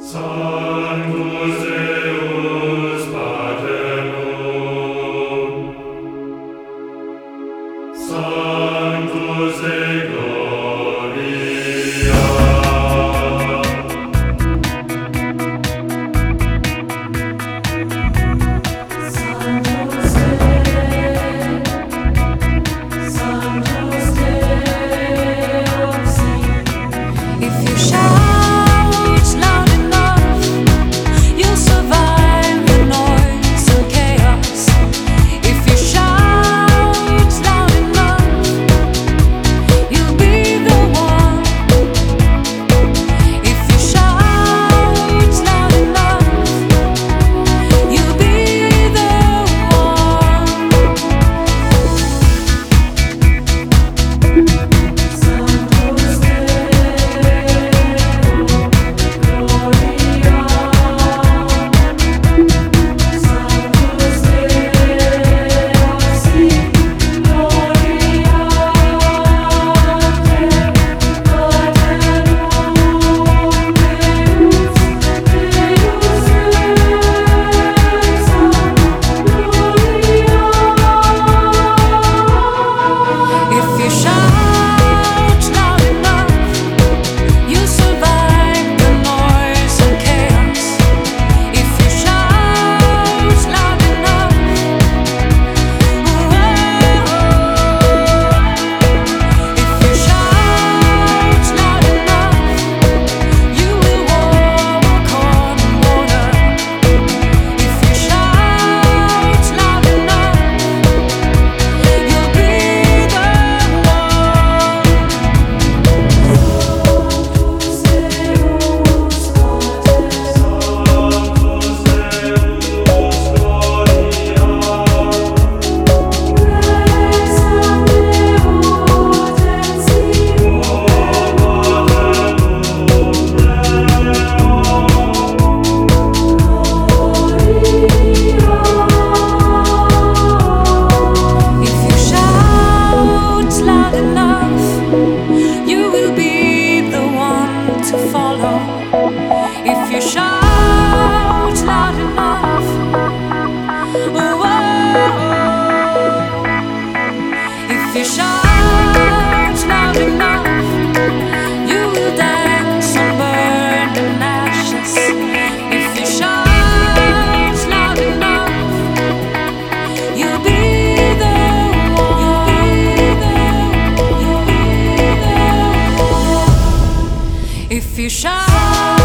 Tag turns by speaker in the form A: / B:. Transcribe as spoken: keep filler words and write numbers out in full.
A: Sanctus Deus Pater Nomen, Sanctus Dei Gloria. Sanctus Dei, Sanctus Deus.
B: If you shout loud enough, you'll survive the noise and chaos. If you shout loud enough, you'll be the one. If you shout loud enough, you'll be the one. Sanctus Dei. If you shout loud enough, you survive the noise and chaos. If you shout loud enough, if you shout loud enough, you will walk on water. If you shout loud enough, you'll be the one. If you shout loud enough, you will be the one to follow. If you shout loud enough, oh, if you shout loud enough, you will dance on burning ashes. If you shout loud enough, you'll be the one. If you shout